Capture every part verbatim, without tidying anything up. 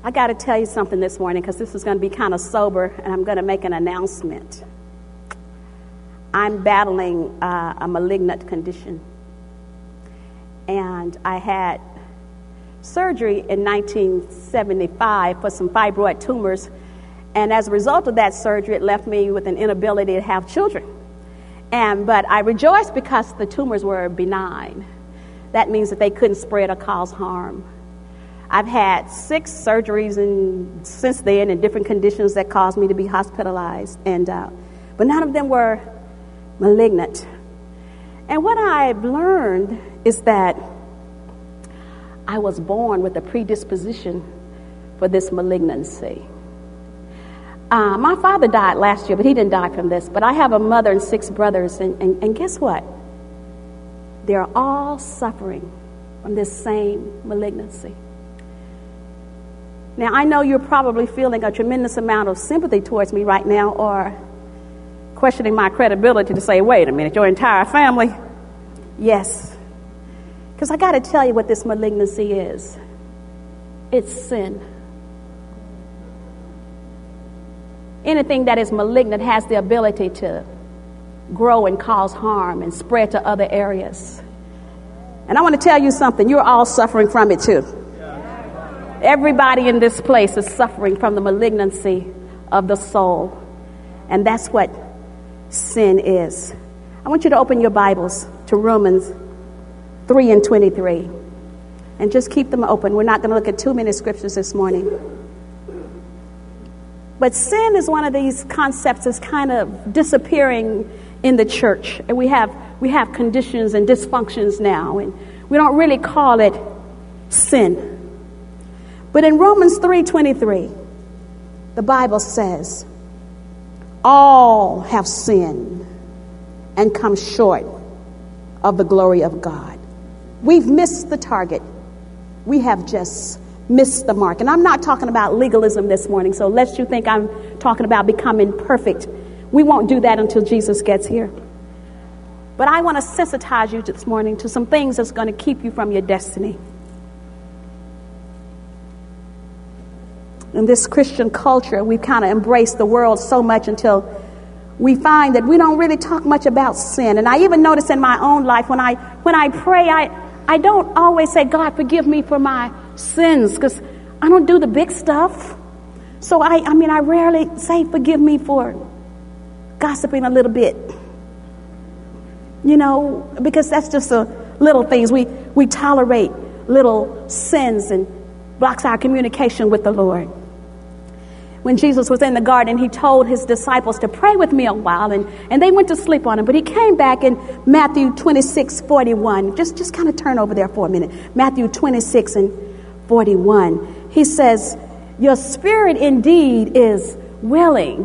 I got to tell you something this morning because this is going to be kind of sober, and I'm going to make an announcement. I'm battling uh, a malignant condition, and I had surgery in nineteen seventy-five for some fibroid tumors, and as a result of that surgery, it left me with an inability to have children. And but I rejoice because the tumors were benign. That means that they couldn't spread or cause harm. I've had six surgeries and since then in different conditions that caused me to be hospitalized, and uh, but none of them were malignant. And what I've learned is that I was born with a predisposition for this malignancy. Uh, my father died last year, but he didn't die from this. But I have a mother and six brothers, and, and, and guess what? They're all suffering from this same malignancy. Now, I know you're probably feeling a tremendous amount of sympathy towards me right now, or questioning my credibility to say, wait a minute, your entire family? Yes. Because I got to tell you what this malignancy is. It's sin. Anything that is malignant has the ability to grow and cause harm and spread to other areas. And I want to tell you something. You're all suffering from it too. Everybody in this place is suffering from the malignancy of the soul. And that's what sin is. I want you to open your Bibles to Romans three and twenty-three. And just keep them open. We're not going to look at too many scriptures this morning. But sin is one of these concepts that's kind of disappearing in the church. And we have we have conditions and dysfunctions now. And we don't really call it sin. But in Romans three twenty-three, the Bible says, all have sinned and come short of the glory of God. We've missed the target. We have just missed the mark. And I'm not talking about legalism this morning, so lest you think I'm talking about becoming perfect. We won't do that until Jesus gets here. But I want to sensitize you this morning to some things that's going to keep you from your destiny. In this Christian culture, we've kind of embraced the world so much until we find that we don't really talk much about sin. And I even notice in my own life, when I when I pray, I, I don't always say, God, forgive me for my sins, because I don't do the big stuff. So, I, I mean, I rarely say, forgive me for gossiping a little bit. You know, because that's just a little things. We, we tolerate little sins and blocks our communication with the Lord. When Jesus was in the garden, he told his disciples to pray with me a while, and, and they went to sleep on him. But he came back in Matthew twenty-six forty-one. Just, just kind of turn over there for a minute. Matthew twenty-six and forty-one. He says, your spirit indeed is willing,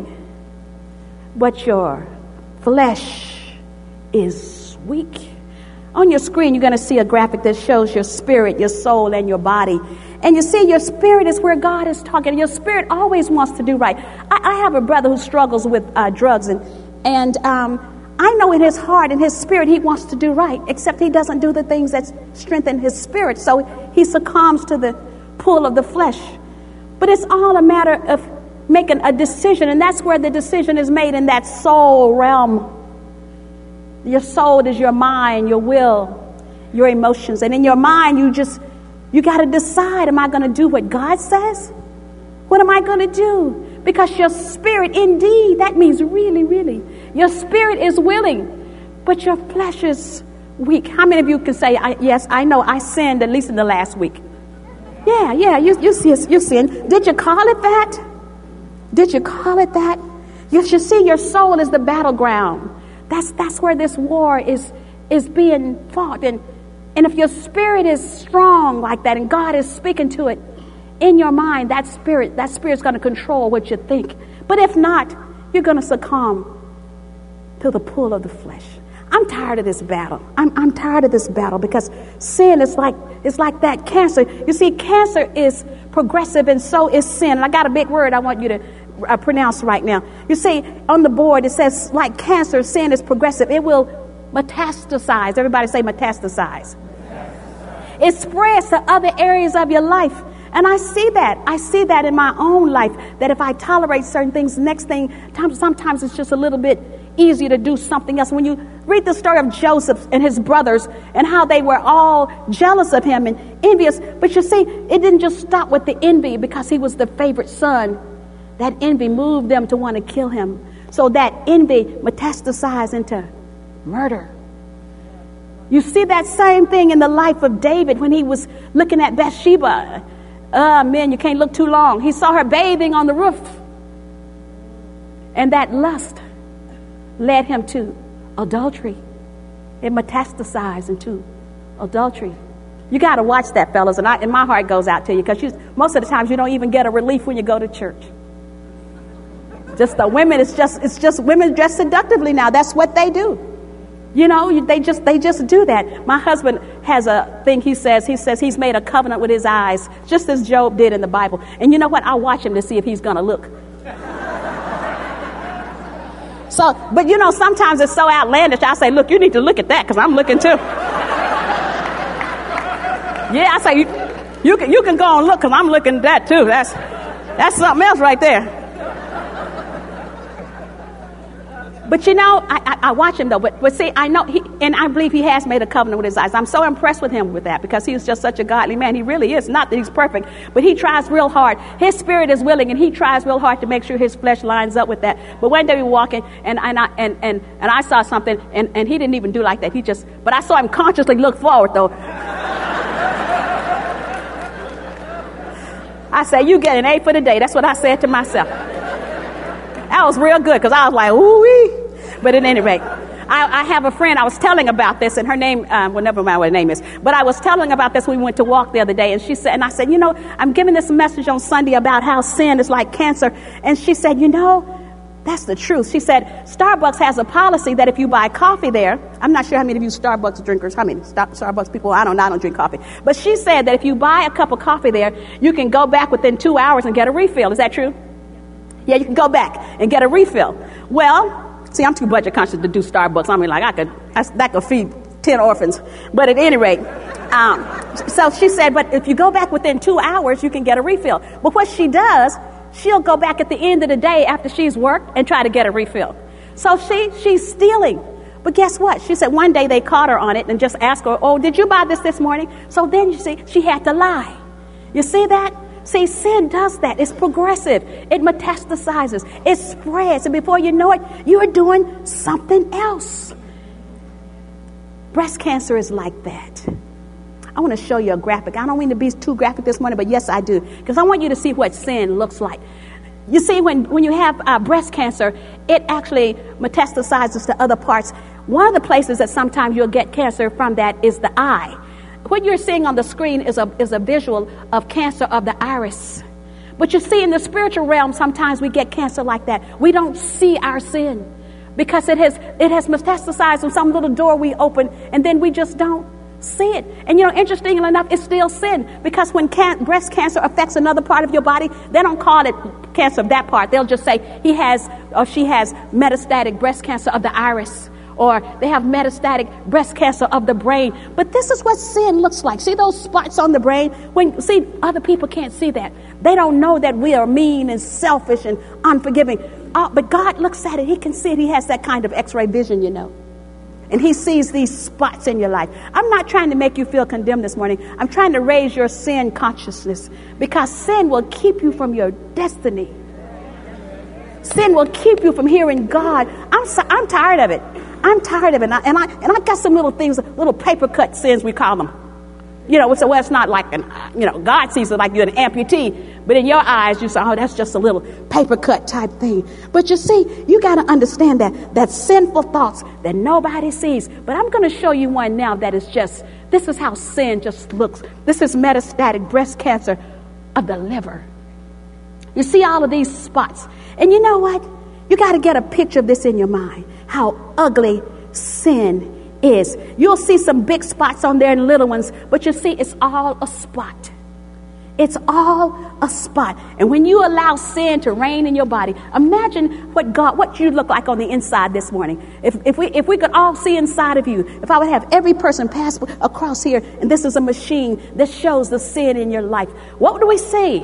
but your flesh is weak. On your screen, you're going to see a graphic that shows your spirit, your soul, and your body. And you see, your spirit is where God is talking. Your spirit always wants to do right. I, I have a brother who struggles with uh, drugs, and and um, I know in his heart, in his spirit, he wants to do right, except he doesn't do the things that strengthen his spirit. So he succumbs to the pull of the flesh. But it's all a matter of making a decision, and that's where the decision is made, in that soul realm. Your soul is your mind, your will, your emotions. And in your mind, you just, you got to decide, am I going to do what God says? What am I going to do? Because your spirit, indeed, that means really, really, your spirit is willing, but your flesh is weak. How many of you can say, I, yes, I know I sinned at least in the last week? Yeah, yeah, you, you, see, you sin. Did you call it that? Did you call it that? You should see your soul is the battleground. That's that's where this war is is being fought. And and if your spirit is strong like that, and God is speaking to it in your mind, that spirit, that spirit's going to control what you think. But if not, you're going to succumb to the pull of the flesh. I'm tired of this battle. I'm I'm tired of this battle because sin is like it's like that cancer. You see, cancer is progressive, and so is sin. And I got a big word I want you to uh, pronounce right now. You see, on the board it says, like cancer, sin is progressive. It will metastasize. Everybody say metastasize. It spreads to other areas of your life. And I see that. I see that in my own life, that if I tolerate certain things, the next thing, sometimes it's just a little bit easier to do something else. When you read the story of Joseph and his brothers and how they were all jealous of him and envious, but you see, it didn't just stop with the envy because he was the favorite son. That envy moved them to want to kill him. So that envy metastasized into murder. You see that same thing in the life of David when he was looking at Bathsheba. Ah, uh, man, you can't look too long. He saw her bathing on the roof. And that lust led him to adultery. It metastasized into adultery. You got to watch that, fellas. And, I, and my heart goes out to you because most of the times you don't even get a relief when you go to church. Just the women, it's just it's just women dress seductively now. That's what they do. You know, they just they just do that. My husband has a thing he says. He says he's made a covenant with his eyes, just as Job did in the Bible. And you know what? I'll watch him to see if he's going to look. So, but you know, sometimes it's so outlandish. I say, look, you need to look at that because I'm looking too. Yeah, I say, you, you can you can go and look because I'm looking at that too. That's that's something else right there. But you know, I, I, I watch him though. But, but see, I know, he, and I believe he has made a covenant with his eyes. I'm so impressed with him with that because he's just such a godly man. He really is. Not that he's perfect, but he tries real hard. His spirit is willing, and he tries real hard to make sure his flesh lines up with that. But one day we were walking, and and I, and, and, and I saw something, and, and he didn't even do like that. He just, but I saw him consciously look forward though. I said, you get an A for the day. That's what I said to myself. That was real good because I was like, ooh-wee. But at any rate, I, I have a friend, I was telling about this, and her name, um, well, never mind what her name is, but I was telling about this when we went to walk the other day, and she said, and I said, you know, I'm giving this message on Sunday about how sin is like cancer. And she said, you know, that's the truth. She said, Starbucks has a policy that if you buy coffee there, I'm not sure how many of you Starbucks drinkers, how many Star- Starbucks people, I don't know, I don't drink coffee. But she said that if you buy a cup of coffee there, you can go back within two hours and get a refill. Is that true? Yeah, you can go back and get a refill. Well, see, I'm too budget conscious to do Starbucks. I mean, like, I could, I, that could feed ten orphans. But at any rate, um, so she said, but if you go back within two hours, you can get a refill. But what she does, she'll go back at the end of the day after she's worked and try to get a refill. So she, she's stealing. But guess what? She said one day they caught her on it and just asked her, oh, did you buy this this morning? So then, you see, she had to lie. You see that? See, sin does that. It's progressive. It metastasizes. It spreads. And before you know it, you are doing something else. Breast cancer is like that. I want to show you a graphic. I don't mean to be too graphic this morning, but yes, I do. Because I want you to see what sin looks like. You see, when, when you have uh, breast cancer, it actually metastasizes to other parts. One of the places that sometimes you'll get cancer from that is the eye. What you're seeing on the screen is a is a visual of cancer of the iris. But you see, in the spiritual realm, sometimes we get cancer like that. We don't see our sin because it has it has metastasized in some little door we open, and then we just don't see it. And you know, interestingly enough, it's still sin because when can- breast cancer affects another part of your body, they don't call it cancer of that part. They'll just say he has or she has metastatic breast cancer of the iris. Or they have metastatic breast cancer of the brain. But this is what sin looks like. See those spots on the brain? When see, other people can't see that. They don't know that we are mean and selfish and unforgiving. Uh, but God looks at it. He can see it. He has that kind of x-ray vision, you know. And he sees these spots in your life. I'm not trying to make you feel condemned this morning. I'm trying to raise your sin consciousness. Because sin will keep you from your destiny. Sin will keep you from hearing God. I'm so, I'm tired of it. I'm tired of it, and I, and I and I got some little things, little paper cut sins we call them. You know, so well, it's not like an, you know, God sees it like you're an amputee, but in your eyes you say, oh, that's just a little paper cut type thing. But you see, you got to understand that that sinful thoughts that nobody sees. But I'm going to show you one now that is just. This is how sin just looks. This is metastatic breast cancer of the liver. You see all of these spots, and you know what? You got to get a picture of this in your mind. How ugly sin is. You'll see some big spots on there and little ones, but you see it's all a spot. It's all a spot. And when you allow sin to reign in your body, imagine what God, what you look like on the inside this morning. If, if we, if we could all see inside of you, if I would have every person pass across here, and this is a machine that shows the sin in your life, what would we see?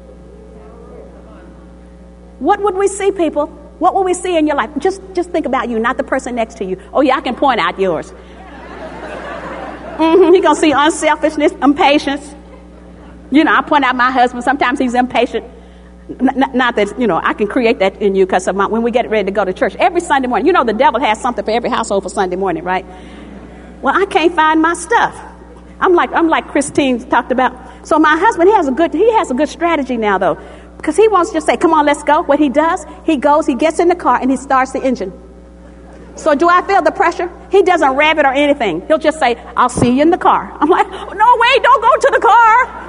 What would we see, people? What will we see in your life? Just, just think about you, not the person next to you. Oh yeah, I can point out yours. Mm-hmm. You're going to see unselfishness, impatience. You know, I point out my husband. Sometimes he's impatient. N- not that, you know, I can create that in you because of my, when we get ready to go to church every Sunday morning. You know, the devil has something for every household for Sunday morning, right? Well, I can't find my stuff. I'm like, I'm like Christine talked about. So my husband, he has a good, he has a good strategy now though, because he wants to just say, come on, let's go. What he does, he goes, he gets in the car and he starts the engine. So do I feel the pressure? He doesn't rev it or anything. He'll just say, I'll see you in the car. I'm like, no, wait, don't go to the car.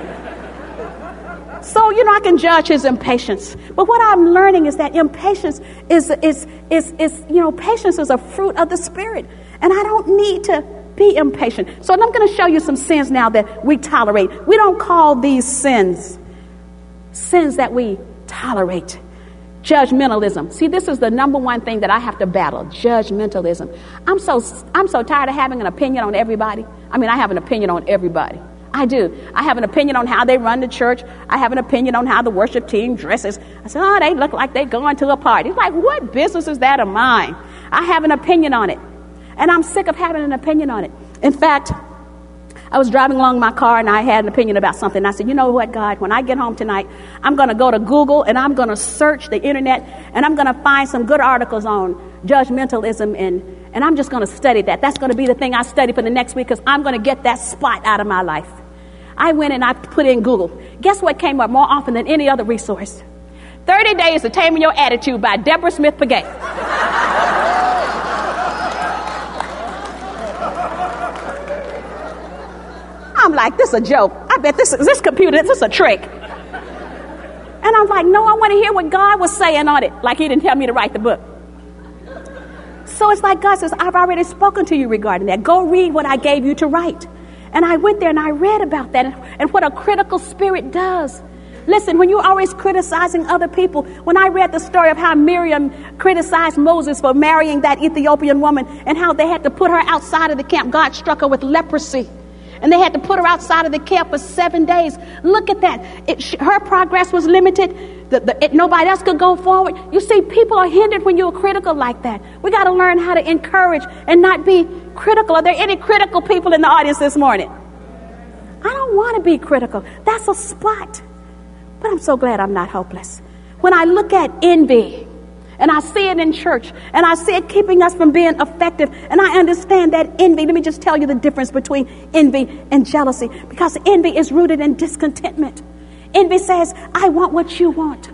So, you know, I can judge his impatience. But what I'm learning is that impatience is, is, is, is, you know, patience is a fruit of the Spirit. And I don't need to be impatient. So I'm going to show you some sins now that we tolerate. We don't call these sins, sins that we tolerate. Judgmentalism. See, this is the number one thing that I have to battle. Judgmentalism. I'm so, I'm so tired of having an opinion on everybody. I mean, I have an opinion on everybody. I do. I have an opinion on how they run the church. I have an opinion on how the worship team dresses. I said, oh, they look like they're going to a party. It's like, what business is that of mine? I have an opinion on it. And I'm sick of having an opinion on it. In fact, I was driving along my car and I had an opinion about something. I said, you know what, God, when I get home tonight, I'm going to go to Google and I'm going to search the internet and I'm going to find some good articles on judgmentalism and, and I'm just going to study that. That's going to be the thing I study for the next week because I'm going to get that spot out of my life. I went and I put in Google. Guess what came up more often than any other resource? thirty days to Taming Your Attitude by Deborah Smith Paget. I'm like, this is a joke. I bet this is this computer, this is a trick. And I'm like, no, I want to hear what God was saying on it. Like he didn't tell me to write the book. So it's like God says, I've already spoken to you regarding that. Go read what I gave you to write. And I went there and I read about that and, and what a critical spirit does. Listen, when you're always criticizing other people, when I read the story of how Miriam criticized Moses for marrying that Ethiopian woman and how they had to put her outside of the camp, God struck her with leprosy. And they had to put her outside of the camp for seven days. Look at that. It, her progress was limited. The, the, it, nobody else could go forward. You see, people are hindered when you're critical like that. We got to learn how to encourage and not be critical. Are there any critical people in the audience this morning? I don't want to be critical. That's a spot. But I'm so glad I'm not hopeless. When I look at envy, and I see it in church, and I see it keeping us from being effective, and I understand that envy. Let me just tell you the difference between envy and jealousy, because envy is rooted in discontentment. Envy says, I want what you want.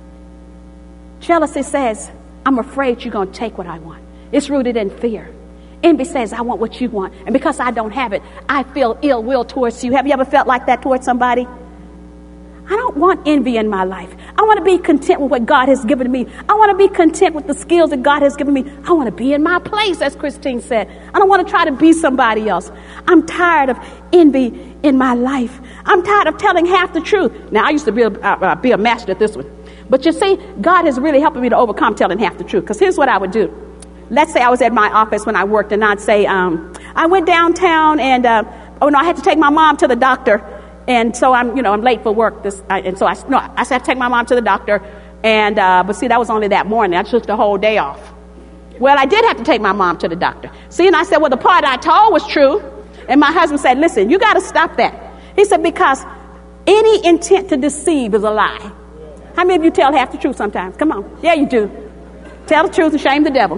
Jealousy says, I'm afraid you're going to take what I want. It's rooted in fear. Envy says, I want what you want, and because I don't have it, I feel ill will towards you. Have you ever felt like that towards somebody? I don't want envy in my life. I want to be content with what God has given me. I want to be content with the skills that God has given me. I want to be in my place, as Christine said. I don't want to try to be somebody else. I'm tired of envy in my life. I'm tired of telling half the truth. Now, I used to be a, uh, be a master at this one. But you see, God is really helping me to overcome telling half the truth. Because here's what I would do. Let's say I was at my office when I worked, and I'd say, um, I went downtown, and uh, oh no, I had to take my mom to the doctor. And so I'm, you know, I'm late for work. This, I, and so I, no, I said to take my mom to the doctor. And, uh, but see, that was only that morning. I took the whole day off. Well, I did have to take my mom to the doctor. See, and I said, well, the part I told was true. And my husband said, listen, you got to stop that. He said, because any intent to deceive is a lie. How many of you tell half the truth sometimes? Come on. Yeah, you do. Tell the truth and shame the devil.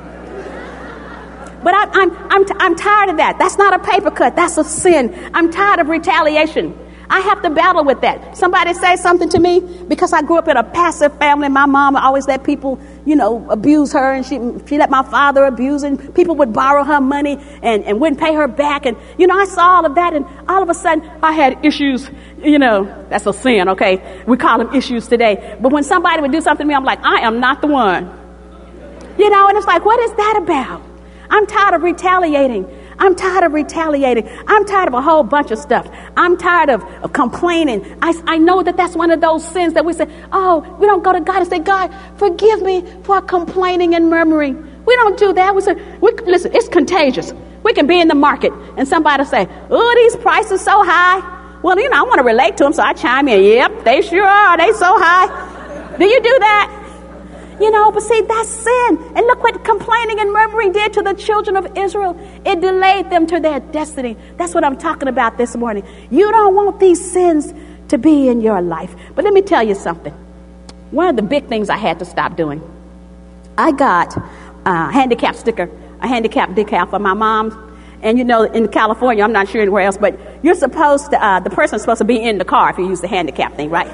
But I, I'm, I'm, I'm tired of that. That's not a paper cut. That's a sin. I'm tired of retaliation. I have to battle with that. Somebody say something to me because I grew up in a passive family. My mom always let people, you know, abuse her, and she she let my father abuse her, and people would borrow her money and, and wouldn't pay her back. And, you know, I saw all of that, and all of a sudden I had issues. You know, that's a sin, okay? We call them issues today. But when somebody would do something to me, I'm like, I am not the one. You know, and it's like, what is that about? I'm tired of retaliating. I'm tired of retaliating. I'm tired of a whole bunch of stuff. I'm tired of, of complaining. I, I know that that's one of those sins that we say, oh, we don't go to God and say, God, forgive me for complaining and murmuring. We don't do that. We say, we, listen, it's contagious. We can be in the market and somebody say, oh, these prices so high. Well, you know, I want to relate to them, so I chime in. Yep, they sure are. They so high. Do you do that? You know, but see, that's sin. And look what complaining and murmuring did to the children of Israel. It delayed them to their destiny. That's what I'm talking about this morning. You don't want these sins to be in your life. But let me tell you something. One of the big things I had to stop doing, I got a handicap sticker, a handicap decal for my mom. And you know, in California, I'm not sure anywhere else, but you're supposed to, uh, the person's supposed to be in the car if you use the handicap thing, right?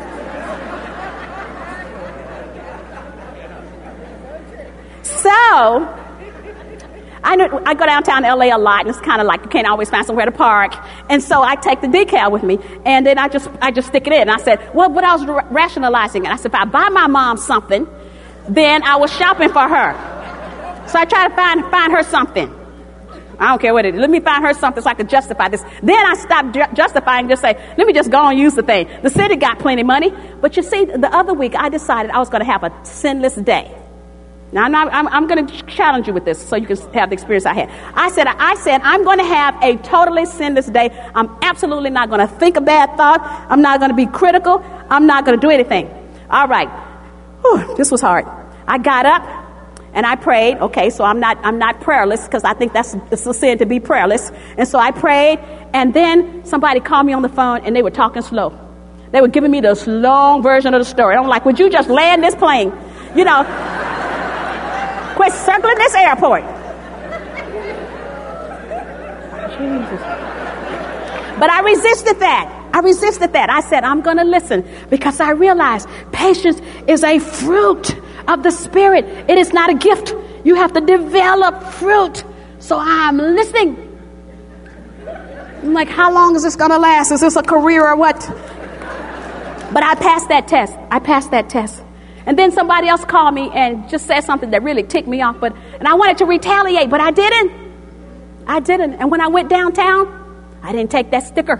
So, I know, I go downtown L A a lot, and it's kind of like you can't always find somewhere to park. And so I take the decal with me, and then I just I just stick it in. And I said, well, but I was ra- rationalizing it. I said, if I buy my mom something, then I was shopping for her. So I try to find find her something. I don't care what it is. Let me find her something so I can justify this. Then I stopped ju- justifying and just say, let me just go and use the thing. The city got plenty of money. But you see, the other week I decided I was going to have a sinless day. Now, I'm, not, I'm, I'm going to challenge you with this so you can have the experience I had. I said, I said, I'm going to have a totally sinless day. I'm absolutely not going to think a bad thought. I'm not going to be critical. I'm not going to do anything. All right. Whew, this was hard. I got up. And I prayed. Okay, so I'm not I'm not prayerless because I think that's it's a sin to be prayerless. And so I prayed, and then somebody called me on the phone, and they were talking slow. They were giving me this long version of the story. I'm like, would you just land this plane? You know, quit circling this airport. Jesus. But I resisted that. I resisted that. I said, I'm going to listen because I realized patience is a fruit of the Spirit. It is not a gift. You have to develop fruit. So I'm listening. I'm like, how long is this going to last? Is this a career or what? But I passed that test. I passed that test. And then somebody else called me and just said something that really ticked me off. But and I wanted to retaliate, but I didn't. I didn't. And when I went downtown, I didn't take that sticker.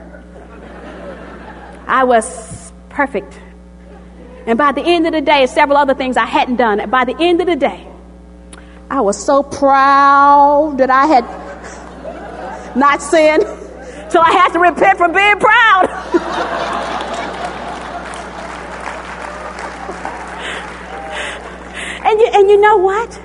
I was perfect. And by the end of the day, several other things I hadn't done. By the end of the day, I was so proud that I had not sinned. So I had to repent for being proud. and, you, and you know what?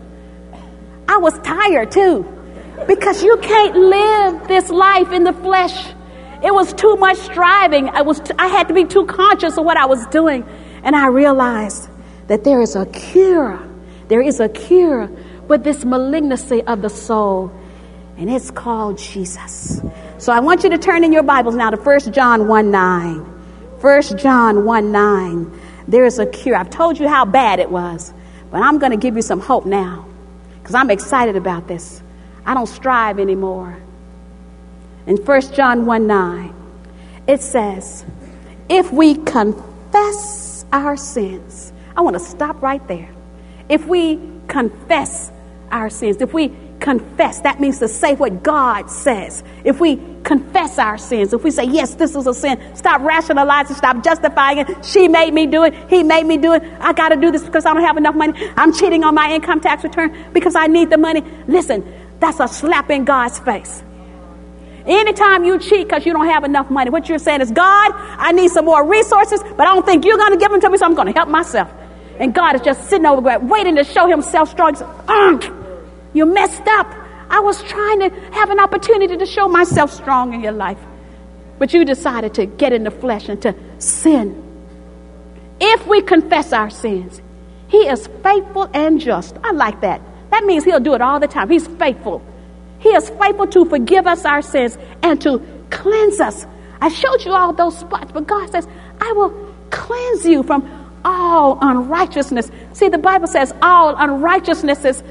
I was tired too. Because you can't live this life in the flesh. It was too much striving. I was t- I had to be too conscious of what I was doing. And I realized that there is a cure. There is a cure with this malignancy of the soul. And it's called Jesus. So I want you to turn in your Bibles now to First John one nine. First John one nine. There is a cure. I've told you how bad it was. But I'm going to give you some hope now. Because I'm excited about this. I don't strive anymore. In First John one nine, it says, if we confess our sins. I want to stop right there. If we confess our sins, if we confess, that means to say what God says. If we confess our sins, if we say, yes, this is a sin, stop rationalizing, stop justifying it. She made me do it. He made me do it. I got to do this because I don't have enough money. I'm cheating on my income tax return because I need the money. Listen, that's a slap in God's face. Anytime you cheat because you don't have enough money, what you're saying is, God, I need some more resources, but I don't think you're going to give them to me, so I'm going to help myself. And God is just sitting over there waiting to show himself strong. Mm, you messed up. I was trying to have an opportunity to show myself strong in your life. But you decided to get in the flesh and to sin. If we confess our sins, he is faithful and just. I like that. That means he'll do it all the time. He's faithful. He is faithful to forgive us our sins and to cleanse us. I showed you all those spots, but God says, I will cleanse you from all unrighteousness. See, the Bible says all unrighteousness is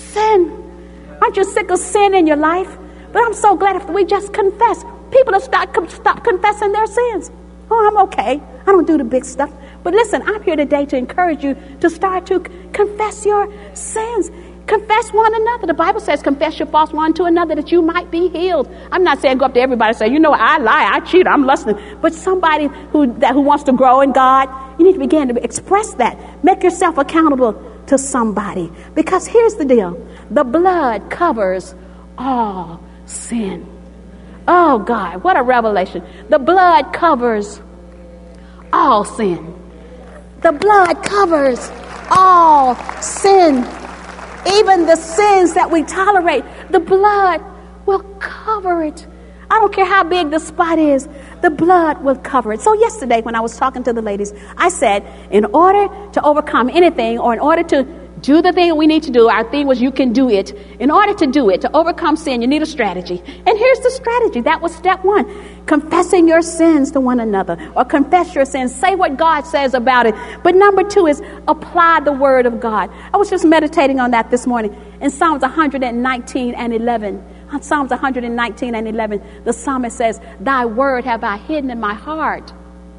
sin. Aren't you sick of sin in your life? But I'm so glad if we just confess. People have start, stop confessing their sins. Oh, I'm okay. I don't do the big stuff. But listen, I'm here today to encourage you to start to confess your sins. Confess one another. The Bible says, confess your faults one to another that you might be healed. I'm not saying go up to everybody and say, you know, I lie, I cheat, I'm lusting. But somebody who that who wants to grow in God, you need to begin to express that. Make yourself accountable to somebody. Because here's the deal. The blood covers all sin. Oh, God, what a revelation. The blood covers all sin. The blood covers all sin. Even the sins that we tolerate, the blood will cover it. I don't care how big the spot is, the blood will cover it. So yesterday when I was talking to the ladies, I said, in order to overcome anything, or in order to do the thing we need to do, our thing was you can do it. In order to do it, to overcome sin, you need a strategy. And here's the strategy. That was step one. Confessing your sins to one another, or confess your sins. Say what God says about it. But number two is apply the word of God. I was just meditating on that this morning in Psalms one nineteen and eleven. On Psalms one nineteen and eleven, the psalmist says, thy word have I hidden in my heart.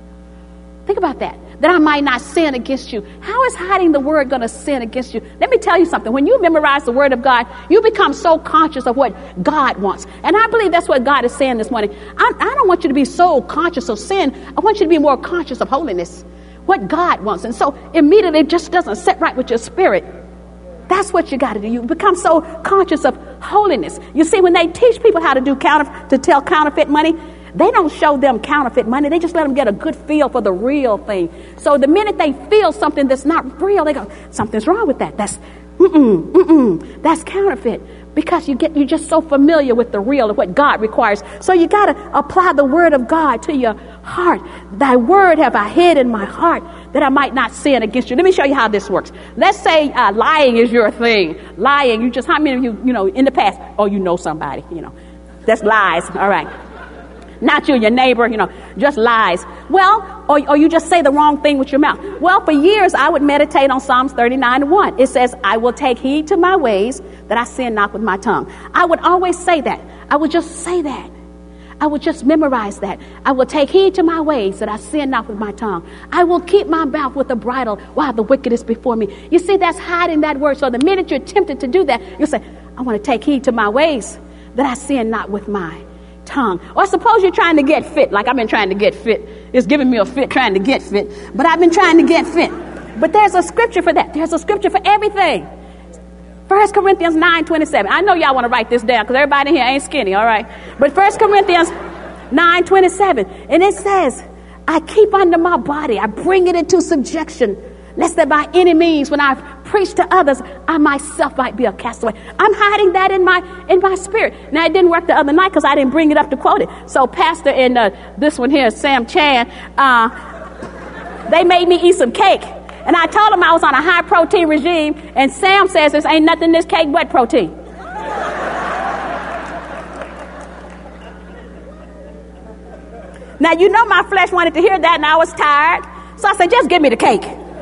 Think about that. That I might not sin against you. How is hiding the word going to sin against you? Let me tell you something. When you memorize the word of God, you become so conscious of what God wants. And I believe that's what God is saying this morning. I, I don't want you to be so conscious of sin. I want you to be more conscious of holiness. What God wants. And so immediately it just doesn't sit right with your spirit. That's what you got to do. You become so conscious of holiness. You see, when they teach people how to do counter, to tell counterfeit money, they don't show them counterfeit money. They just let them get a good feel for the real thing. So the minute they feel something that's not real, they go, something's wrong with that. That's, mm-mm, mm-mm, that's counterfeit. Because you get, you're just so familiar with the real and what God requires. So you got to apply the word of God to your heart. Thy word have I hid in my heart that I might not sin against you. Let me show you how this works. Let's say uh, lying is your thing. Lying, you just, how many of you, you know, in the past, oh, you know somebody, you know, that's lies. All right. Not you, your neighbor, you know, just lies. Well, or, or you just say the wrong thing with your mouth. Well, for years, I would meditate on Psalms thirty-nine one. It says, I will take heed to my ways that I sin not with my tongue. I would always say that. I would just say that. I would just memorize that. I will take heed to my ways that I sin not with my tongue. I will keep my mouth with a bridle while the wicked is before me. You see, that's hiding that word. So the minute you're tempted to do that, you'll say, I want to take heed to my ways that I sin not with my tongue. Or suppose you're trying to get fit, like I've been trying to get fit. It's giving me a fit trying to get fit, but I've been trying to get fit. But there's a scripture for that. There's a scripture for everything. First Corinthians nine twenty-seven. I know y'all want to write this down because everybody in here ain't skinny, all right? But First Corinthians nine twenty-seven, and it says, I keep under my body, I bring it into subjection, lest that by any means, when I preach to others, I myself might be a castaway. I'm hiding that in my in my spirit. Now, it didn't work the other night because I didn't bring it up to quote it. So Pastor and uh, this one here, Sam Chan, uh, they made me eat some cake. And I told them I was on a high protein regime. And Sam says there ain't nothing in this cake but protein. Now, you know my flesh wanted to hear that and I was tired. So I said, just give me the cake.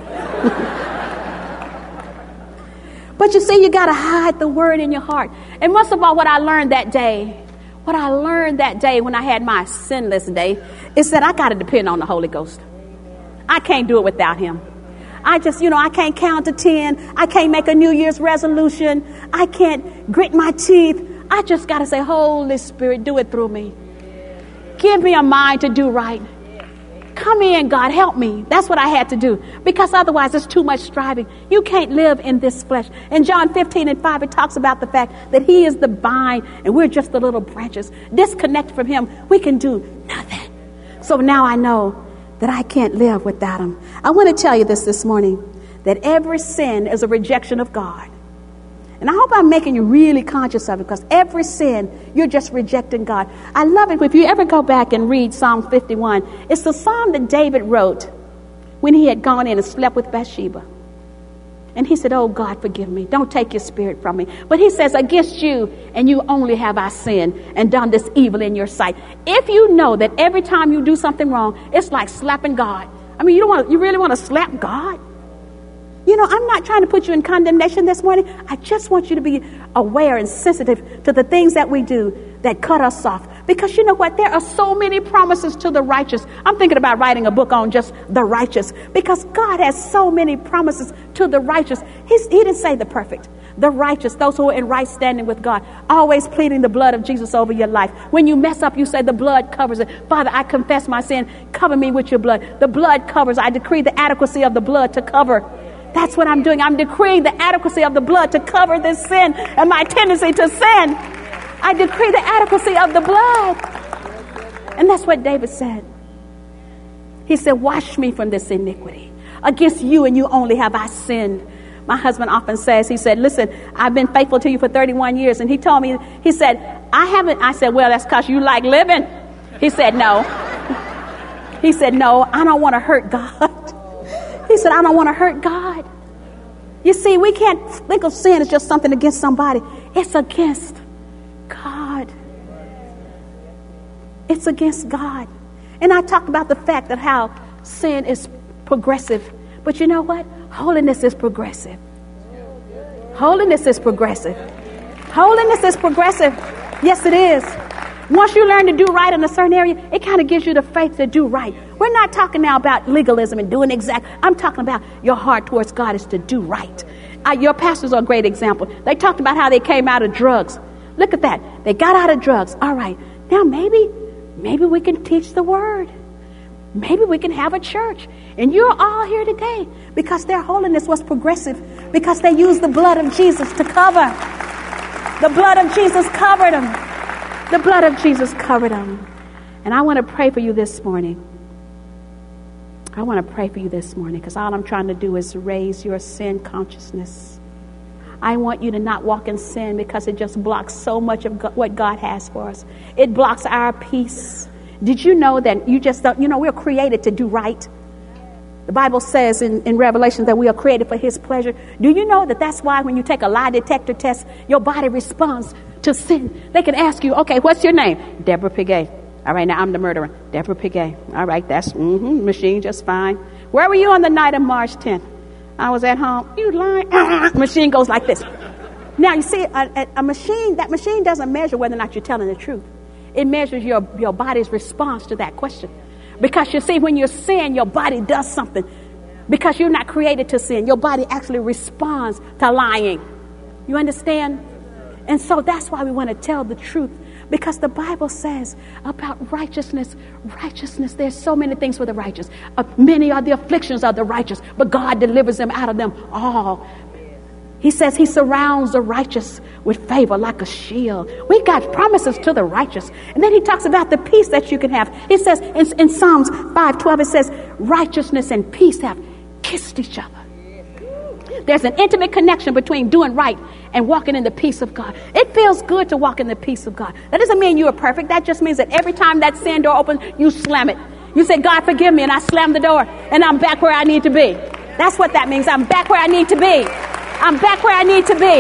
But you see, you got to hide the word in your heart. And most of all, what I learned that day, what I learned that day when I had my sinless day, is that I got to depend on the Holy Ghost. I can't do it without him. I just, you know, I can't count to ten. I can't make a New Year's resolution. I can't grit my teeth. I just got to say, Holy Spirit, do it through me. Give me a mind to do right. Come in, God, help me. That's what I had to do. Because otherwise, there's too much striving. You can't live in this flesh. In John fifteen and five, it talks about the fact that he is the vine and we're just the little branches. Disconnected from him, we can do nothing. So now I know that I can't live without him. I want to tell you this this morning, that every sin is a rejection of God. And I hope I'm making you really conscious of it, because every sin, you're just rejecting God. I love it. If you ever go back and read Psalm fifty-one, it's the psalm that David wrote when he had gone in and slept with Bathsheba. And he said, oh, God, forgive me. Don't take your spirit from me. But he says, against you and you only have I sinned and done this evil in your sight. If you know that every time you do something wrong, it's like slapping God. I mean, you don't want, you really want to slap God? You know, I'm not trying to put you in condemnation this morning. I just want you to be aware and sensitive to the things that we do that cut us off. Because you know what? There are so many promises to the righteous. I'm thinking about writing a book on just the righteous, because God has so many promises to the righteous. He's, he didn't say the perfect. The righteous, those who are in right standing with God, always pleading the blood of Jesus over your life. When you mess up, you say the blood covers it. Father, I confess my sin. Cover me with your blood. The blood covers. I decree the adequacy of the blood to cover. That's what I'm doing. I'm decreeing the adequacy of the blood to cover this sin and my tendency to sin. I decree the adequacy of the blood. And that's what David said. He said, wash me from this iniquity. Against you and you only have I sinned. My husband often says, he said, listen, I've been faithful to you for thirty-one years. And he told me, he said, I haven't. I said, well, that's because you like living. He said, no. He said, no, I don't want to hurt God. He said, I don't want to hurt God. You see, we can't think of sin as just something against somebody. It's against God. It's against God. And I talked about the fact that how sin is progressive. But you know what? Holiness is progressive. Holiness is progressive. Holiness is progressive. Yes, it is. Once you learn to do right in a certain area, it kind of gives you the faith to do right. We're not talking now about legalism and doing exact. I'm talking about your heart towards God is to do right. Uh, your pastors are a great example. They talked about how they came out of drugs. Look at that. They got out of drugs. All right. Now maybe, maybe we can teach the word. Maybe we can have a church. And you're all here today because their holiness was progressive, because they used the blood of Jesus to cover. The blood of Jesus covered them. The blood of Jesus covered them. And I want to pray for you this morning. I want to pray for you this morning because all I'm trying to do is raise your sin consciousness. I want you to not walk in sin because it just blocks so much of God, what God has for us. It blocks our peace. Did you know that you just don't, you know, we're created to do right? The Bible says in, in Revelation that we are created for his pleasure. Do you know that that's why when you take a lie detector test, your body responds to sin? They can ask you, okay, what's your name? Deborah Piguet. All right, now I'm the murderer. Deborah Piguet. All right, that's mm-hmm, machine just fine. Where were you on the night of March tenth? I was at home. You lying? Machine goes like this. Now, you see, a, a, a machine, that machine doesn't measure whether or not you're telling the truth. It measures your, your body's response to that question. Because you see, when you sin, your body does something. Because you're not created to sin. Your body actually responds to lying. You understand? And so that's why we want to tell the truth. Because the Bible says about righteousness, righteousness, there's so many things for the righteous. Uh, many are the afflictions of the righteous, but God delivers them out of them all. He says he surrounds the righteous with favor like a shield. We got promises to the righteous. And then he talks about the peace that you can have. He says in, in Psalms five twelve, it says righteousness and peace have kissed each other. There's an intimate connection between doing right and walking in the peace of God. It feels good to walk in the peace of God. That doesn't mean you are perfect. That just means that every time that sin door opens, you slam it. You say, God, forgive me. And I slam the door and I'm back where I need to be. That's what that means. I'm back where I need to be. I'm back where I need to be.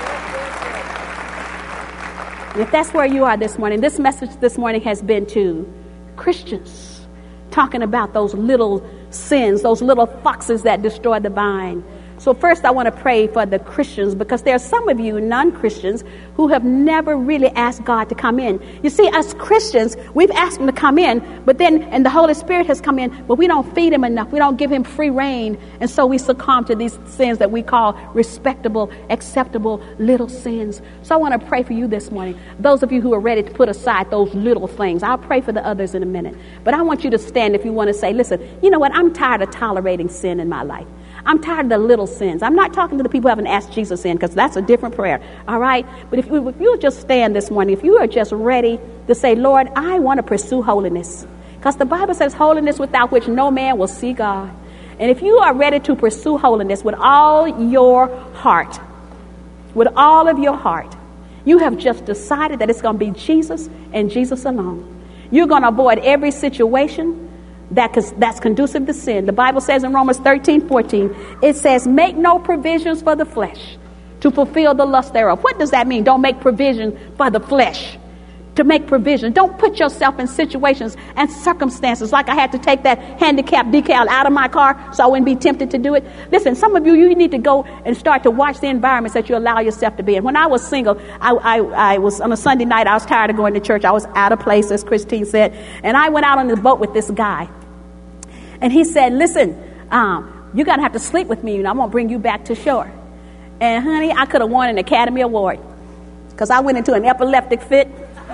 And if that's where you are this morning, this message this morning has been to Christians, talking about those little sins, those little foxes that destroy the vine. So first I want to pray for the Christians, because there are some of you non-Christians who have never really asked God to come in. You see, us Christians, we've asked him to come in, but then, and the Holy Spirit has come in, but we don't feed him enough. We don't give him free reign. And so we succumb to these sins that we call respectable, acceptable little sins. So I want to pray for you this morning. Those of you who are ready to put aside those little things. I'll pray for the others in a minute. But I want you to stand if you want to say, listen, you know what? I'm tired of tolerating sin in my life. I'm tired of the little sins. I'm not talking to the people who haven't asked Jesus in, because that's a different prayer. All right? But if, if you'll just stand this morning, if you are just ready to say, Lord, I want to pursue holiness. Because the Bible says holiness without which no man will see God. And if you are ready to pursue holiness with all your heart, with all of your heart, you have just decided that it's going to be Jesus and Jesus alone. You're going to avoid every situation That that's conducive to sin. The Bible says in Romans thirteen fourteen, it says, make no provisions for the flesh to fulfill the lust thereof. What does that mean? Don't make provision for the flesh. To make provision. Don't put yourself in situations and circumstances like I had to take that handicap decal out of my car so I wouldn't be tempted to do it. Listen, some of you, you need to go and start to watch the environments that you allow yourself to be in. When I was single, I, I, I was on a Sunday night, I was tired of going to church. I was out of place, as Christine said. And I went out on the boat with this guy. And he said, listen, um, you're going to have to sleep with me and I'm going to bring you back to shore. And honey, I could have won an Academy Award because I went into an epileptic fit.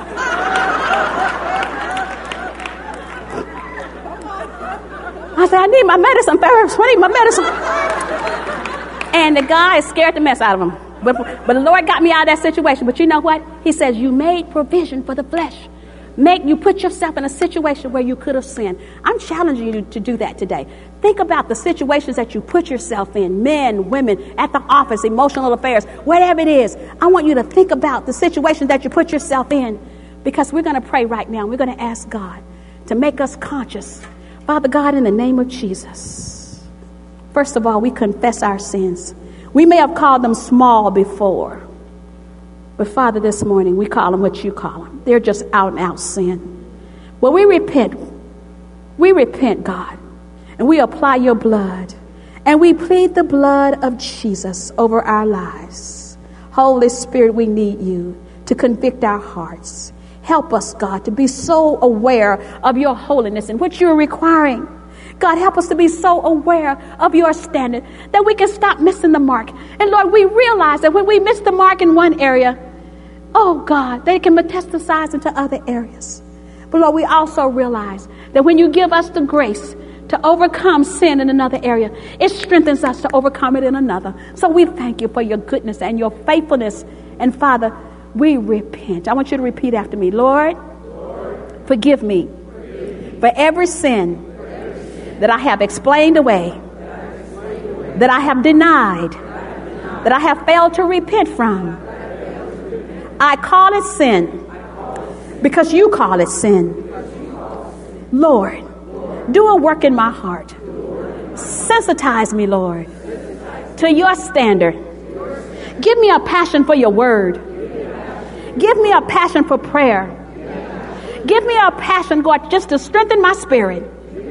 I said, I need my medicine first. I need my medicine. And the guy scared the mess out of him. But, but the Lord got me out of that situation. But you know what? He says, you made provision for the flesh. Make you put yourself in a situation where you could have sinned. I'm challenging you to do that today. Think about the situations that you put yourself in, men, women, at the office, emotional affairs, whatever it is. I want you to think about the situations that you put yourself in, because we're going to pray right now. We're going to ask God to make us conscious. Father God, in the name of Jesus, first of all, we confess our sins. We may have called them small before. But Father, this morning, we call them what you call them. They're just out and out sin. Well, we repent. We repent, God. And we apply your blood. And we plead the blood of Jesus over our lives. Holy Spirit, we need you to convict our hearts. Help us, God, to be so aware of your holiness and what you're requiring. God, help us to be so aware of your standard that we can stop missing the mark. And Lord, we realize that when we miss the mark in one area, oh God, they can metastasize into other areas. But Lord, we also realize that when you give us the grace to overcome sin in another area, it strengthens us to overcome it in another. So we thank you for your goodness and your faithfulness. And Father, we repent. I want you to repeat after me. Lord, Lord forgive me forgive for every sin that I have explained away, that I have denied, that I have failed to repent from. I call it sin because you call it sin. Lord, do a work in my heart. Sensitize me, Lord, to your standard. Give me a passion for your word. Give me a passion for prayer. Give me a passion, God, just to strengthen my spirit,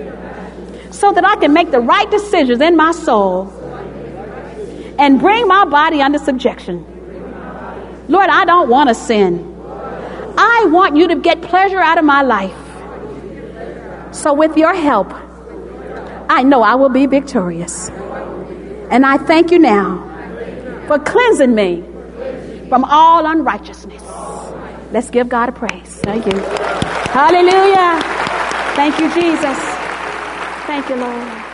so that I can make the right decisions in my soul and bring my body under subjection. Lord, I don't want to sin. I want you to get pleasure out of my life. So with your help, I know I will be victorious. And I thank you now for cleansing me from all unrighteousness. Let's give God a praise. Thank you. Hallelujah. Thank you, Jesus. Thank you, Lord.